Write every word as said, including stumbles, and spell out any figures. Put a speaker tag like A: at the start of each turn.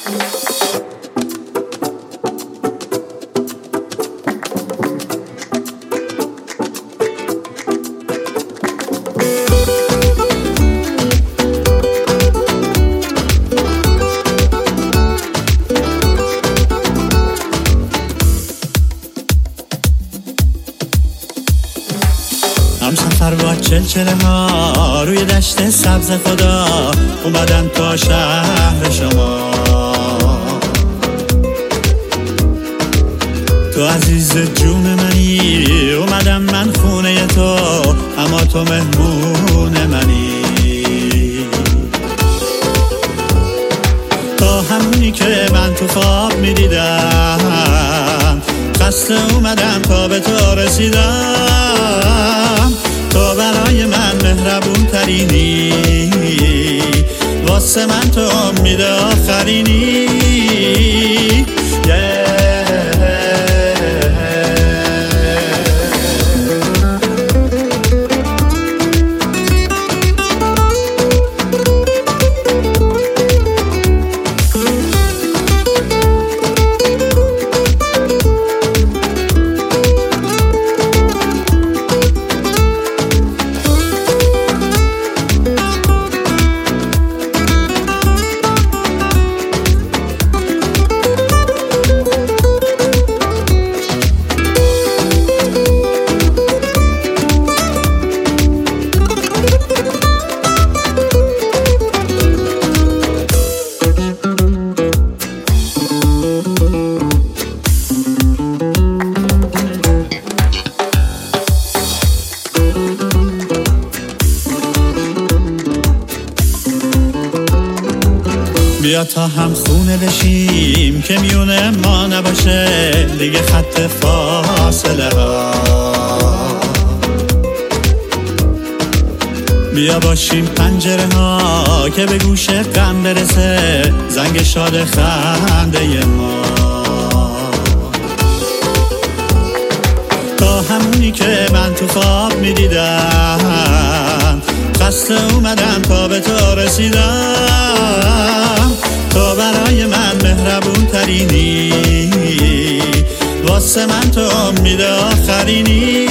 A: هم سفر با چلچله ها روی دشت سبز خدا اومدم تا شهر شما. تو عزیز جون منی، اومدم من خونه تو، اما تو مهمون منی. تا همونی که من تو خواب میدیدم، خسته اومدم تا به تو رسیدم. تو برای من مهربون ترینی، واسه من تو امید آخرینی. yeah. بیا تا هم خونه بشیم که میونه ما نباشه دیگه خط فاصله ها. بیا باشیم پنجره ها که به گوش غم برسه زنگ شاد خنده ما. تا همونی که من تو خواب میدیدم، خسته اومدم تا به تو رسیدم. تو برای من مهربون ترینی، واسه من تو امید آخرینی.